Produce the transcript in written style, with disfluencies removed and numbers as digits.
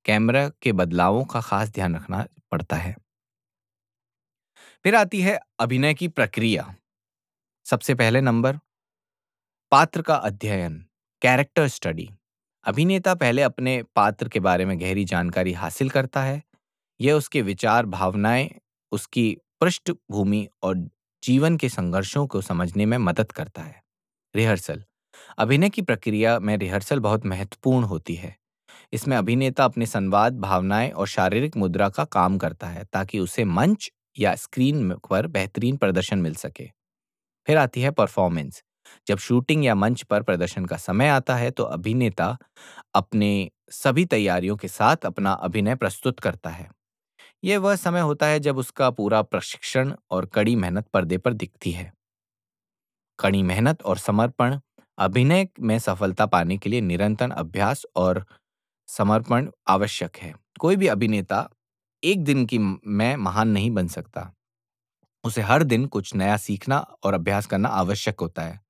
Camera के बदलावों का खास ध्यान रखना पड़ता है। फिर आती है अभिनय की प्रक्रिया। सबसे पहले नंबर पात्र का अध्ययन, कैरेक्टर स्टडी। अभिनेता पहले अपने पात्र के बारे में गहरी जानकारी हासिल करता है। यह उसके विचार, भावनाएं, उसकी पृष्ठभूमि और जीवन के संघर्षों को समझने में मदद करता है। रिहर्सल। अभिनय की प्रक्रिया में रिहर्सल बहुत महत्वपूर्ण होती है। इसमें अभिनेता अपने संवाद, भावनाएं और शारीरिक मुद्रा का काम करता है ताकि उसे मंच या स्क्रीन पर बेहतरीन प्रदर्शन मिल सके। फिर आती है परफॉर्मेंस। जब शूटिंग या मंच पर प्रदर्शन का समय आता है तो अभिनेता अपने सभी तैयारियों के साथ अपना अभिनय प्रस्तुत करता है। यह वह समय होता है जब उसका पूरा प्रशिक्षण और कड़ी मेहनत पर्दे पर दिखती है। कड़ी मेहनत और समर्पण। अभिनय में सफलता पाने के लिए निरंतर अभ्यास और समर्पण आवश्यक है। कोई भी अभिनेता एक दिन की में महान नहीं बन सकता। उसे हर दिन कुछ नया सीखना और अभ्यास करना आवश्यक होता है।